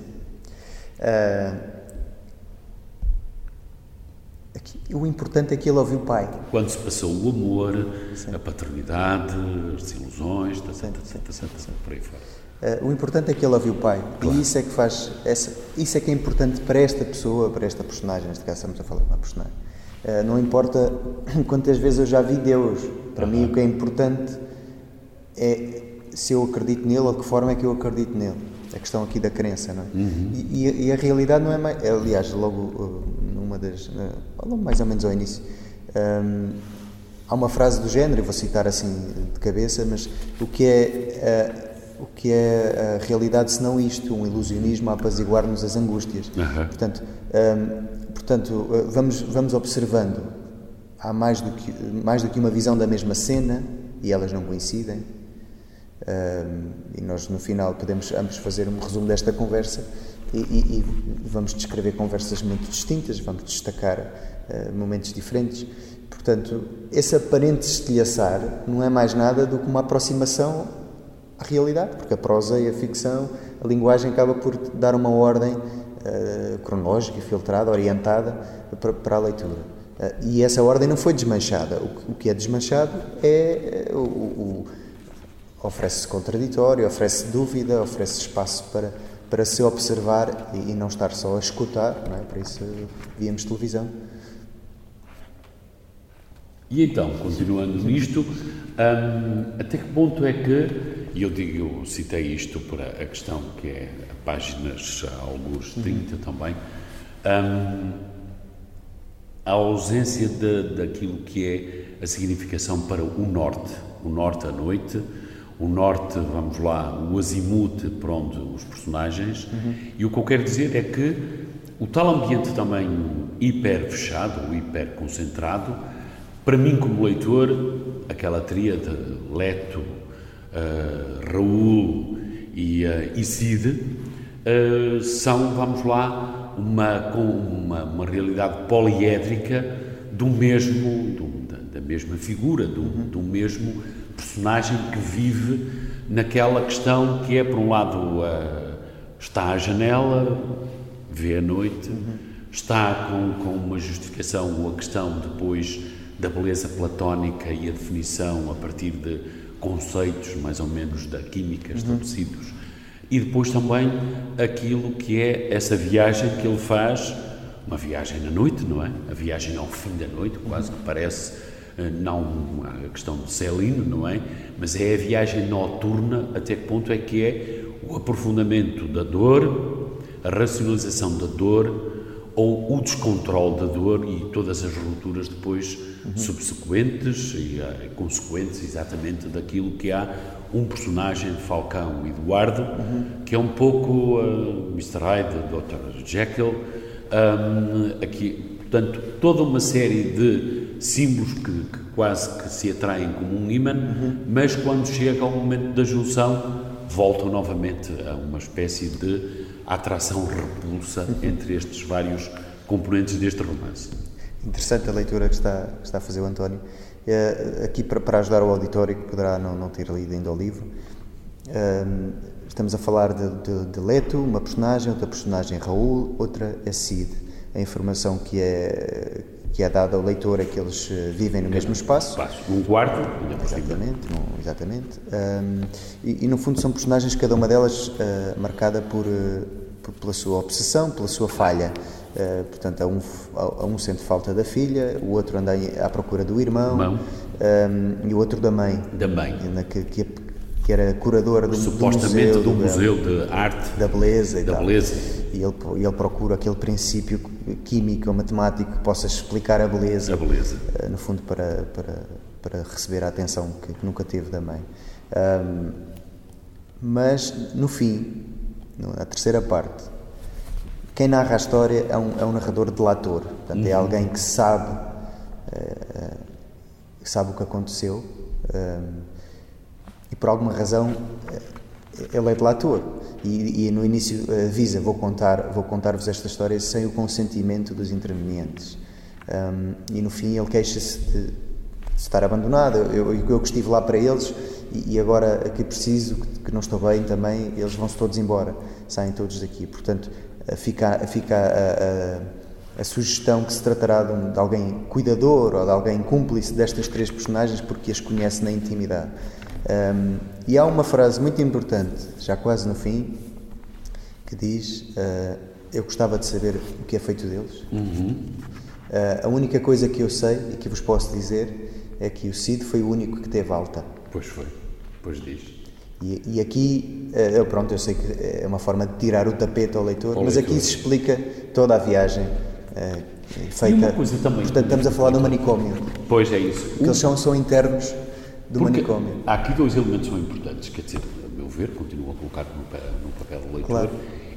O importante é que ele ouviu o pai. Quando se passou o amor, a paternidade, as desilusões, por aí fora. O importante é que ele ouviu o pai. Claro. E isso é que faz. Isso é que é importante para esta pessoa, para esta personagem. Neste caso, estamos a falar de uma personagem. Não importa quantas vezes eu já vi Deus. Para mim, o que é importante é se eu acredito nele ou de que forma é que eu acredito nele. A questão aqui da crença, não é? E a realidade não é mais... Aliás, logo numa das... mais ou menos ao início, há uma frase do género, eu vou citar assim de cabeça, mas o que é a realidade se não isto? Um ilusionismo a apaziguar-nos as angústias. Portanto, vamos observando. Há mais do que uma visão da mesma cena e elas não coincidem. E nós no final podemos ambos fazer um resumo desta conversa e vamos descrever conversas muito distintas, vamos destacar momentos diferentes. Portanto, esse aparente estilhaçar não é mais nada do que uma aproximação à realidade, porque a prosa e a ficção, a linguagem acaba por dar uma ordem cronológica, filtrada, orientada para a leitura. E essa ordem não foi desmanchada. O que é desmanchado é oferece-se contraditório, oferece dúvida, oferece espaço para se observar e não estar só a escutar, não é? Por isso víamos televisão. E então, continuando nisto, até que ponto é que, e eu citei isto para a questão que é a páginas, alguns 30 também, a ausência daquilo que é a significação para o norte à noite, o norte, vamos lá, o azimute para onde os personagens, e o que eu quero dizer é que o tal ambiente também hiper fechado, ou hiper concentrado, para mim como leitor, aquela tríade Leto, Raul e Cide, são, vamos lá, uma realidade poliédrica da mesma figura, do mesmo personagem que vive naquela questão que é, por um lado, está à janela, vê a noite, está com uma justificação ou a questão depois da beleza platónica e a definição a partir de conceitos mais ou menos da química estabelecidos, e depois também aquilo que é essa viagem que ele faz, uma viagem na noite, não é? A viagem ao fim da noite, quase que parece, não a questão de Celino, não é? Mas é a viagem noturna, até que ponto é que é o aprofundamento da dor, a racionalização da dor, ou o descontrole da dor e todas as rupturas depois subsequentes e consequentes exatamente daquilo que há um personagem de Falcão e Eduardo, que é um pouco Mr. Hyde, Dr. Jekyll, aqui, portanto, toda uma série de símbolos que quase que se atraem como um ímã, mas quando chega ao momento da junção voltam novamente a uma espécie de atração-repulsa entre estes vários componentes deste romance. Interessante a leitura que está a fazer o António. Aqui para ajudar o auditório que poderá não ter lido ainda o livro, estamos a falar de Leto, uma personagem, outra personagem Raul, outra é Cide. A informação que é dada ao leitor é que eles vivem no mesmo espaço. Num quarto. Exatamente. E no fundo são personagens, cada uma delas marcada pela sua obsessão, pela sua falha. Portanto, a um sente falta da filha, o outro anda à procura do irmão. E o outro da mãe. Que era curadora supostamente do museu de arte. Da beleza e da tal. Beleza. E ele procura aquele princípio químico ou matemático que possa explicar a beleza. No fundo, para receber a atenção que nunca teve da mãe. Mas, no fim, na terceira parte, quem narra a história é um narrador delator. Portanto, é alguém que sabe o que aconteceu e, por alguma razão, ele é delator. E no início avisa, vou contar-vos esta história sem o consentimento dos intervenientes. E no fim ele queixa-se de estar abandonado. Eu que estive lá para eles e agora aqui preciso, que não estou bem também, eles vão-se todos embora, saem todos daqui. Portanto, fica a sugestão que se tratará de alguém cuidador ou de alguém cúmplice destas 3 personagens porque as conhece na intimidade. E há uma frase muito importante, já quase no fim, que diz: eu gostava de saber o que é feito deles. A única coisa que eu sei e que vos posso dizer é que o Cid foi o único que teve alta. Pois foi, pois diz. E aqui, pronto, eu sei que é uma forma de tirar o tapete ao leitor, mas aqui se explica toda a viagem feita. E uma coisa também. Portanto, estamos a falar do manicômio. Pois é isso. Porque eles são internos do manicômio. Há aqui 2 elementos que são importantes, quer dizer, a meu ver, continuo a colocar no papel do leitor, claro.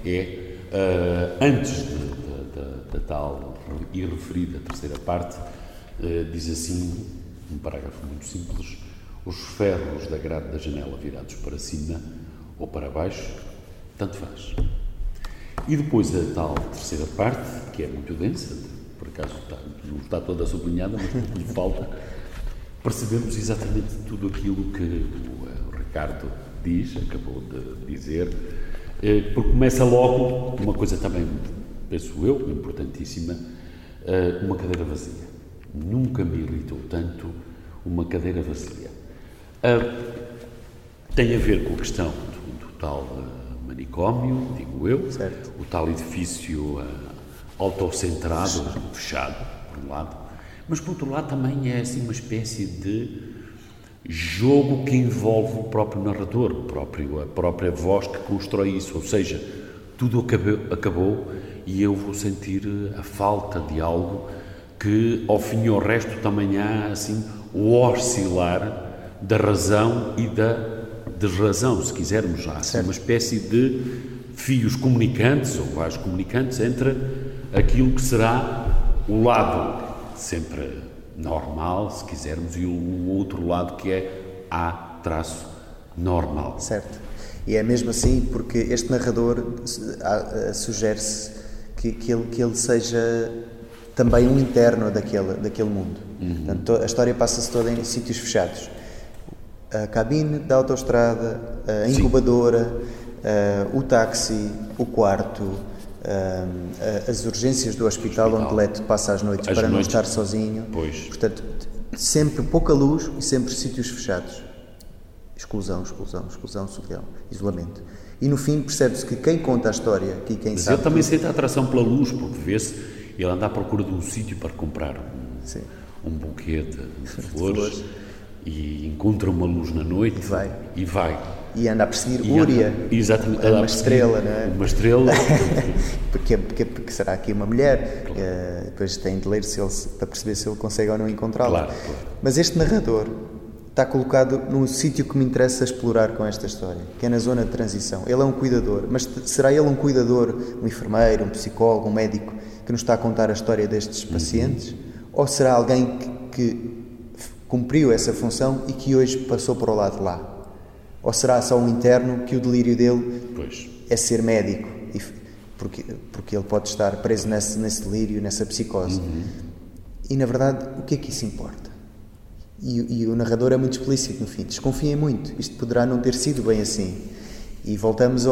Antes da tal e referida terceira parte, diz assim, um parágrafo muito simples: os ferros da grade da janela virados para cima ou para baixo, tanto faz. E depois a tal terceira parte, que é muito densa, por acaso não está toda sublinhada, mas pouco lhe falta, percebemos exatamente tudo aquilo que o Ricardo diz, acabou de dizer, porque começa logo uma coisa também, penso eu, importantíssima, uma cadeira vazia. Nunca me irritou tanto uma cadeira vazia. Tem a ver com a questão do tal manicômio, digo eu, certo. O tal edifício autocentrado, fechado, por um lado, mas por outro lado também é assim uma espécie de jogo que envolve o próprio narrador, a própria voz que constrói isso, ou seja, tudo acabou e eu vou sentir a falta de algo que ao fim e ao resto também há assim o oscilar da razão e da desrazão, se quisermos. Há assim, uma espécie de fios comunicantes ou vasos comunicantes entre aquilo que será o lado sempre normal, se quisermos, e o outro lado que é A-normal. Certo. E é mesmo assim porque este narrador sugere-se que ele seja também um interno daquele mundo. Portanto, a história passa-se toda em sítios fechados. A cabine da autoestrada, a incubadora, o táxi, o quarto, as urgências do hospital onde Leto passa as noites para não estar sozinho. Pois. Portanto, sempre pouca luz e sempre sítios fechados. Exclusão, solidão, isolamento. E no fim percebe-se que quem conta a história, que quem sabe... Mas ele também sente a atração pela luz, porque vê-se, ele anda à procura de um sítio para comprar um buquê de flores e encontra uma luz na noite e vai. E anda a perseguir Úria. Exatamente. Uma estrela, não é? Uma estrela. porque será aqui uma mulher. Claro. Depois tem de ler para perceber se ele consegue ou não encontrá-la. Claro. Mas este narrador está colocado num sítio que me interessa explorar com esta história, que é na zona de transição. Ele é um cuidador, mas será ele um cuidador, um enfermeiro, um psicólogo, um médico, que nos está a contar a história destes pacientes? Ou será alguém que cumpriu essa função e que hoje passou para o lado de lá? Ou será só um interno que o delírio dele é ser médico, porque ele pode estar preso nesse delírio, nessa psicose? E, na verdade, o que é que isso importa? E o narrador é muito explícito no fim: desconfiem muito, isto poderá não ter sido bem assim. E voltamos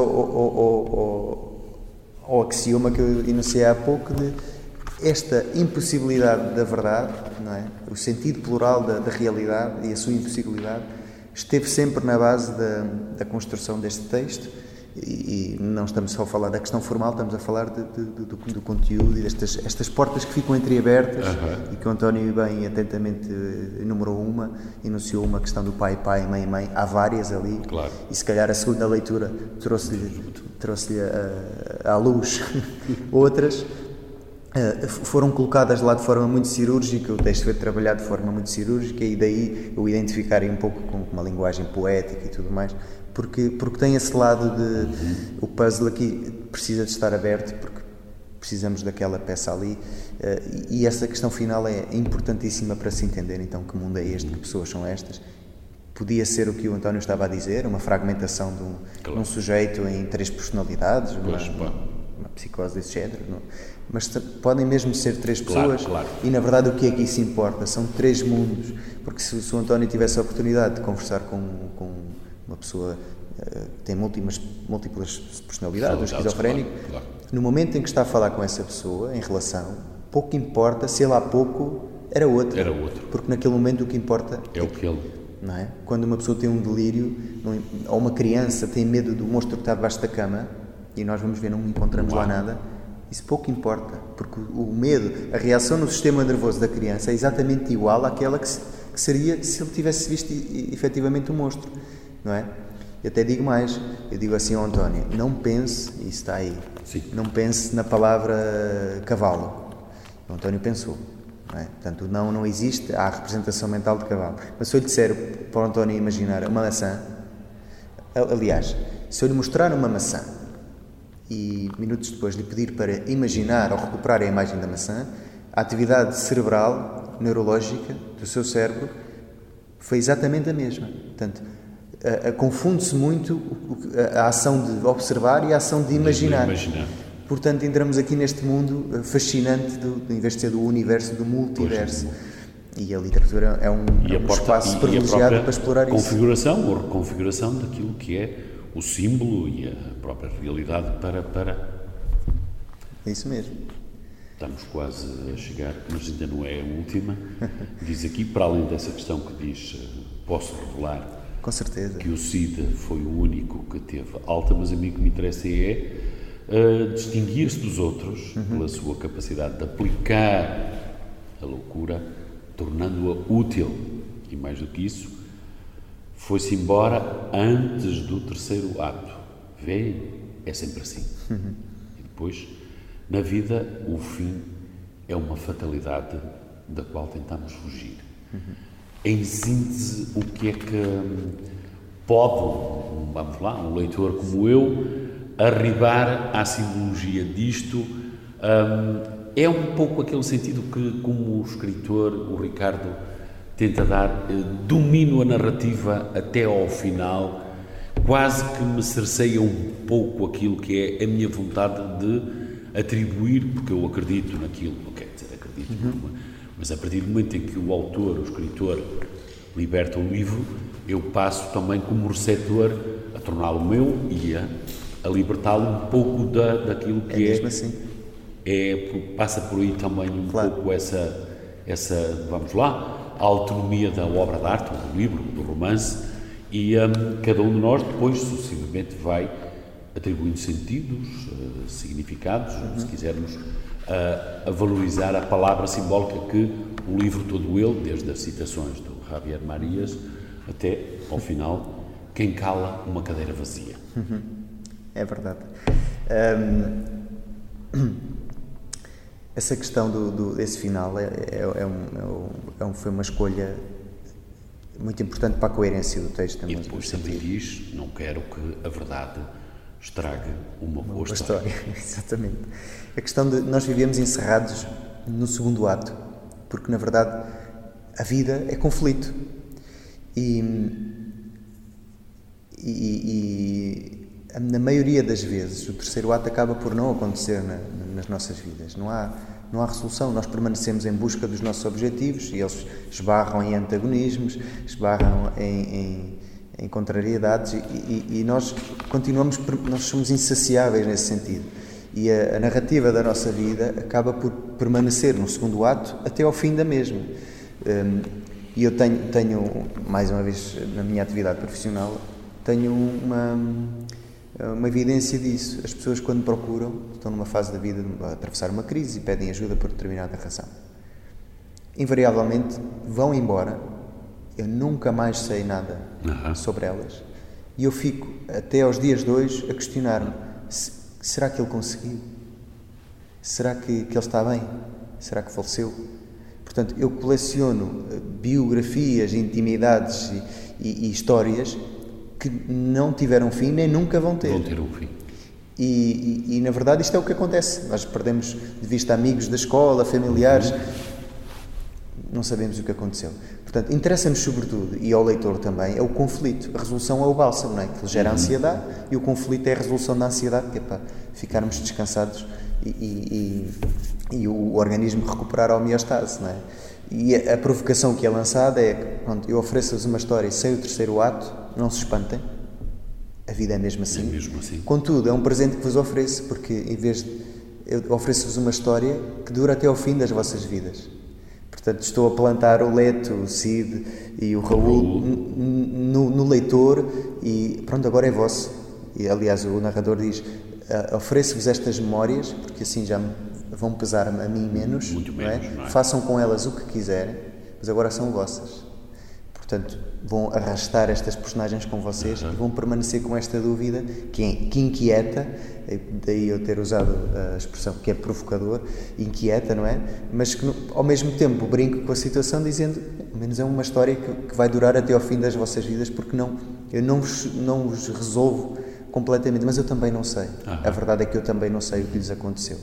ao axioma que eu enunciei há pouco de esta impossibilidade da verdade, não é? O sentido plural da realidade e a sua impossibilidade esteve sempre na base da construção deste texto. E não estamos só a falar da questão formal, estamos a falar do conteúdo e estas portas que ficam entreabertas e que o António bem atentamente enumerou enunciou uma questão do pai, mãe, há várias ali, claro. E se calhar a segunda leitura trouxe-lhe à luz outras. Foram colocadas lá de forma muito cirúrgica, o texto foi trabalhado de forma muito cirúrgica e daí eu identificarei um pouco com uma linguagem poética e tudo mais, porque tem esse lado de o puzzle aqui precisa de estar aberto porque precisamos daquela peça ali, e essa questão final é importantíssima para se entender então que mundo é este, que pessoas são estas. Podia ser o que o António estava a dizer, uma fragmentação de um sujeito em 3 personalidades, uma psicose desse género, não? Mas podem mesmo ser 3 pessoas, claro. E na verdade o que é que isso importa? São 3 mundos, porque se o António tivesse a oportunidade de conversar com uma pessoa que tem múltiplas personalidades, um esquizofrénico, claro. No momento em que está a falar com essa pessoa, em relação, pouco importa se ele há pouco era outro. Porque naquele momento o que importa é o que ele... Não é? Quando uma pessoa tem um delírio, ou uma criança tem medo do monstro que está debaixo da cama, e nós vamos ver, não encontramos lá nada, isso pouco importa, porque o medo, a reação no sistema nervoso da criança é exatamente igual àquela que seria se ele tivesse visto efetivamente o monstro, não é? Eu até digo mais, eu digo assim ao António, não pense, e isso está aí, não pense na palavra cavalo. O António pensou. Não é? Portanto, não existe, há a representação mental de cavalo. Mas se eu lhe disser para o António imaginar uma maçã, aliás, se eu lhe mostrar uma maçã e minutos depois lhe pedir para imaginar ou recuperar a imagem da maçã, a atividade cerebral, neurológica do seu cérebro foi exatamente a mesma. Portanto, confunde-se muito a ação de observar e a ação de imaginar. Portanto, entramos aqui neste mundo fascinante, em vez de ser do universo, do multiverso. E a literatura é um espaço privilegiado para explorar configuração isso. Ou reconfiguração daquilo que é o símbolo e a própria realidade para... É isso mesmo. Estamos quase a chegar, mas ainda não é a última. Diz aqui, para além dessa questão que diz, posso revelar... Com certeza. Que o Cid foi o único que teve alta, mas a mim o que me interessa é distinguir-se dos outros pela sua capacidade de aplicar a loucura, tornando-a útil. E mais do que isso, foi-se embora antes do 3º ato. Vê, é sempre assim. E depois, na vida, o fim é uma fatalidade da qual tentamos fugir. Em síntese, o que é que pode, vamos lá, um leitor como eu, arribar à simbologia disto? É um pouco aquele sentido que, como o escritor, o Ricardo, tenta dar, domino a narrativa até ao final, quase que me cerceia um pouco aquilo que é a minha vontade de atribuir, porque eu acredito naquilo, não quer dizer acredito, mas a partir do momento em que o autor, o escritor, liberta o livro, eu passo também como receptor a torná-lo meu e a libertá-lo um pouco daquilo que mesmo assim. Passa por aí também pouco essa, vamos lá, a autonomia da obra de arte, do livro, do romance, e cada um de nós depois sucessivamente vai atribuindo sentidos, significados, se quisermos, a valorizar a palavra simbólica que o livro todo ele, desde as citações do Javier Marias até ao final, quem cala uma cadeira vazia. É verdade. Essa questão desse final foi uma escolha muito importante para a coerência do texto. E depois também diz, não quero que a verdade estrague uma boa história. Exatamente. A questão de nós vivemos encerrados no 2º ato, porque na verdade a vida é conflito e na maioria das vezes o 3º ato acaba por não acontecer nas nossas vidas. Não há resolução. Nós permanecemos em busca dos nossos objetivos e eles esbarram em antagonismos, esbarram em contrariedades e nós continuamos, nós somos insaciáveis nesse sentido. E a narrativa da nossa vida acaba por permanecer no 2º ato até ao fim da mesma. E eu tenho, mais uma vez, na minha atividade profissional, tenho uma evidência disso. As pessoas, quando procuram, estão numa fase da vida de atravessar uma crise e pedem ajuda por determinada razão. Invariavelmente vão embora, eu nunca mais sei nada sobre elas, e eu fico, até aos dias de hoje, a questionar-me: será que ele conseguiu? Será que ele está bem? Será que faleceu? Portanto, eu coleciono biografias, intimidades e histórias que não tiveram fim nem nunca vão ter. Vão ter um fim. E na verdade isto é o que acontece. Nós perdemos de vista amigos da escola, familiares. não sabemos o que aconteceu. Portanto, interessa-nos sobretudo, e ao leitor também, é o conflito. A resolução é o bálsamo, não é? Que gera a ansiedade, e o conflito é a resolução da ansiedade, que é para ficarmos descansados e o organismo recuperar a homeostase, não é? E a provocação que é lançada é, pronto, eu ofereço-vos uma história sem o terceiro ato, não se espantem, a vida é mesmo assim. É mesmo assim. Contudo, é um presente que vos ofereço, porque em vez de... eu ofereço-vos uma história que dura até ao fim das vossas vidas. Portanto, estou a plantar o Leto, o Cid e o Raul no leitor e pronto, agora é vosso. E, aliás, o narrador diz, ofereço-vos estas memórias, porque assim já vão pesar a mim menos, muito menos, não é? Façam com elas o que quiserem, mas agora são vossas. Portanto, vão arrastar estas personagens com vocês e vão permanecer com esta dúvida que inquieta, daí eu ter usado a expressão que é provocador, inquieta, não é? Mas que ao mesmo tempo brinco com a situação dizendo, ao menos é uma história que vai durar até ao fim das vossas vidas, porque eu não vos resolvo completamente, mas eu também não sei. A verdade é que eu também não sei o que lhes aconteceu.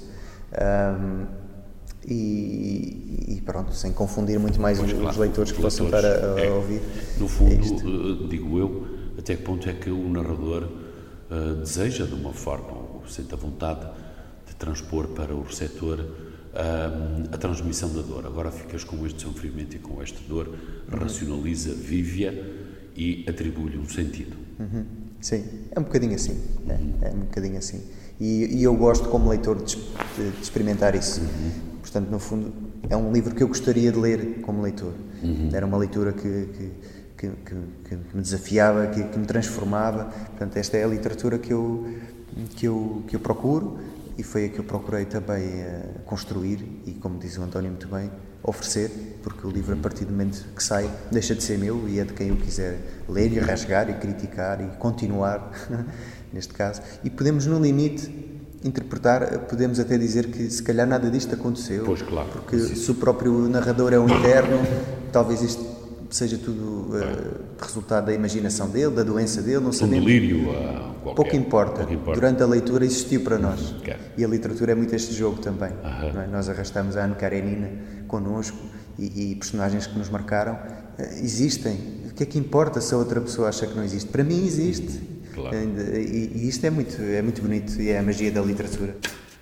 E pronto, sem confundir muito mais os leitores que possam estar a ouvir. No fundo, digo eu, até que ponto é que o narrador deseja, de uma forma, ou sente a vontade de transpor para o receptor a transmissão da dor. Agora ficas com este sofrimento e com esta dor, racionaliza, vive-a e atribui-lhe um sentido. Sim, é um bocadinho assim. É um bocadinho assim. E eu gosto, como leitor, de experimentar isso. Portanto, no fundo, é um livro que eu gostaria de ler como leitor. Era uma leitura que me desafiava, que me transformava. Portanto, esta é a literatura que eu procuro e foi a que eu procurei também construir e, como diz o António muito bem, oferecer, porque o livro, a partir do momento que sai, deixa de ser meu e é de quem eu quiser ler e rasgar e criticar e continuar, neste caso. E podemos, no limite, interpretar, podemos até dizer que se calhar nada disto aconteceu. Pois, claro. Porque se o próprio narrador é um interno, talvez isto seja tudo resultado da imaginação dele, da doença dele, não sabemos. Um delírio qualquer. Pouco importa. Durante a leitura existiu para nós. E a literatura é muito este jogo também. Não é? Nós arrastamos a Anne Karenina connosco e personagens que nos marcaram existem. O que é que importa se a outra pessoa acha que não existe? Para mim existe. Claro. E isto é muito bonito e é a magia da literatura.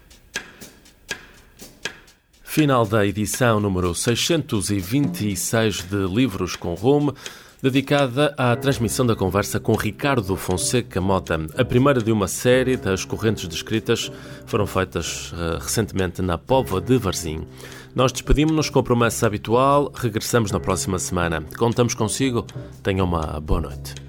Final da edição número 626 de Livros com Rumo, dedicada à transmissão da conversa com Ricardo Fonseca Mota. A primeira de uma série das correntes descritas foram feitas recentemente na Póvoa de Varzim. Nós despedimos-nos com a promessa habitual, regressamos na próxima semana. Contamos consigo. Tenham uma boa noite.